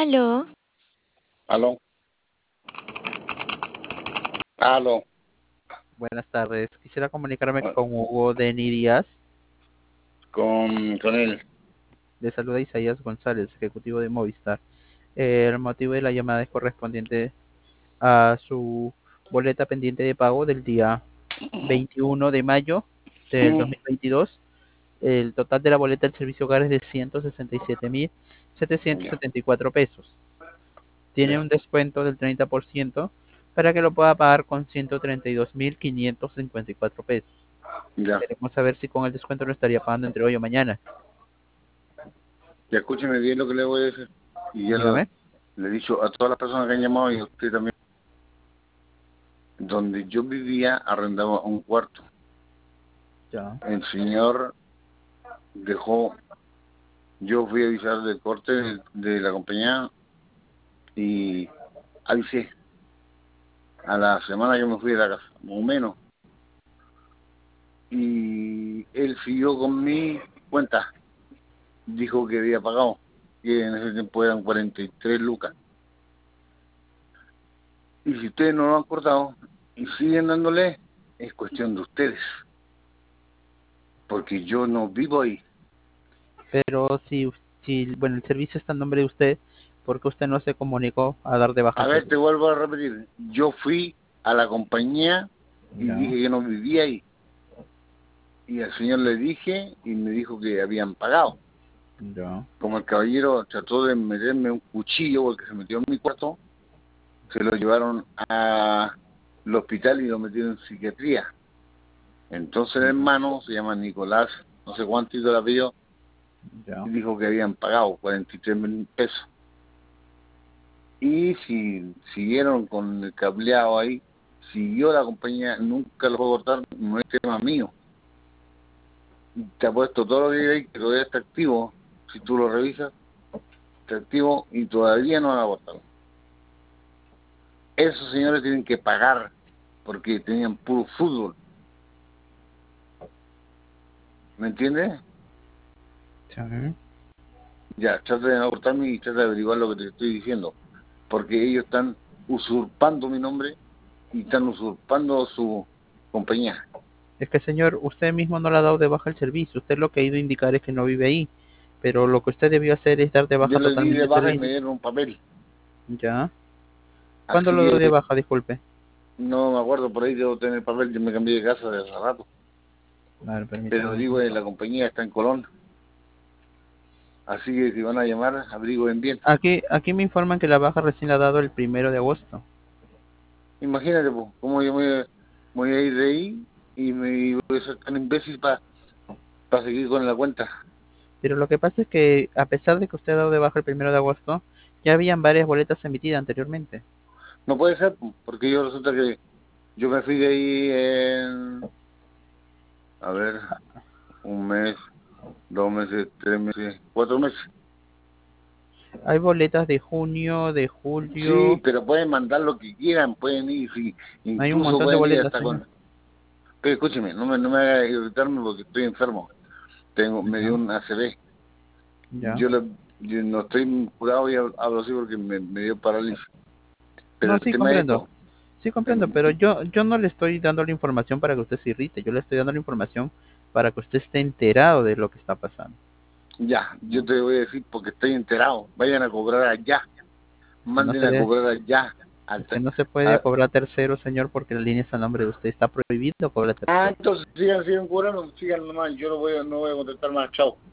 Aló, Aló, aló, Buenas tardes. Quisiera comunicarme ah, con Hugo Deni Díaz. con él. Le saluda Isaías González, ejecutivo de Movistar. El motivo de la llamada es correspondiente a su boleta pendiente de pago del día 21 de mayo del Mm, 2022. El total de la boleta del servicio hogar es de ya, 167.774 pesos. Tiene ya, un descuento del 30% para que lo pueda pagar con 132.554 pesos. ya. Queremos saber si con el descuento lo estaría pagando entre hoy o mañana. Ya escúcheme bien lo que le voy a decir. Y ya Dígame. le he dicho a todas las personas que han llamado y a usted también. Donde yo vivía arrendaba un cuarto. Ya. El señor dejó, yo fui a avisar del corte de la compañía y avisé a la semana que me fui de la casa, más o menos. Y él siguió con mi cuenta. Dijo que había pagado, que en ese tiempo eran 43 lucas. Y si ustedes no lo han cortado y siguen dándole, es cuestión de ustedes, porque yo no vivo ahí. Pero si bueno, el servicio está en nombre de usted, ¿por qué usted no se comunicó a dar de baja A el ver, te servicio? vuelvo a repetir, yo fui a la compañía y Ya. dije que no vivía ahí. Y al señor le dije y me dijo que habían pagado. Ya. Como el caballero trató de meterme un cuchillo porque se metió en mi cuarto, se lo llevaron al hospital y lo metieron en psiquiatría. Entonces el Ya. hermano se llama Nicolás, no sé cuántito el apellido, y Ya. dijo que habían pagado 43.000 pesos. Y si siguieron con el cableado ahí, siguió la compañía, nunca lo puedo cortar, no es tema mío. Te ha puesto todo lo que hay ahí, que todavía está activo, si tú lo revisas, está activo y todavía no lo ha cortado. Esos señores tienen que pagar porque tenían puro fútbol, ¿me entiendes? Ya. Ya, trata de no cortarme y trata de averiguar lo que te estoy diciendo, porque ellos están usurpando mi nombre y están usurpando su compañía. Es que, señor, usted mismo no le ha dado de baja el servicio. Usted lo que ha ido a indicar es que no vive ahí. Pero lo que usted debió hacer es dar de Yo baja le di de totalmente el baja y me servicio. dieron un papel. Ya. ¿Cuándo Así lo dio de que baja? Disculpe. no me acuerdo, por ahí debo tener papel, yo me cambié de casa de hace rato. A ver, Pero permítame. digo, la compañía está en Colón. Así que si van a llamar, averigüen bien. Aquí me informan que la baja recién la ha dado el 1 de agosto. Imagínate, pues, cómo yo voy a ir de ahí y me voy a ser tan imbécil para seguir con la cuenta. Pero lo que pasa es que, a pesar de que usted ha dado de baja el 1 de agosto, ya habían varias boletas emitidas anteriormente. No puede ser, pues, porque yo resulta que yo me fui de ahí a ver, un mes, 2 meses, 3 meses, 4 meses. Hay boletas de junio, de Sí, julio, pero pueden mandar lo que quieran, pueden ir, sí, hay un incluso montón de pueden ir boletas, hasta señor. con... Pero escúcheme, no me haga irritarme porque estoy enfermo. Me dio Ya, un ACV. ya. Yo no estoy curado y hablo así porque me dio parálisis. Pero No, el sí tema es comprendo. esto. Sí comprendo, em, pero yo no le estoy dando la información para que usted se irrite. Yo le estoy dando la información para que usted esté enterado de lo que está pasando. Ya, yo ¿No? te voy a decir porque estoy enterado. Vayan a cobrar allá. Es que no Manden se a debe, cobrar allá. es que no se puede cobrar tercero, señor, porque la línea está a nombre de usted. Está prohibido cobrar tercero. Entonces sigan cobrando, sigan nomás. Yo no voy a contestar más. Chao.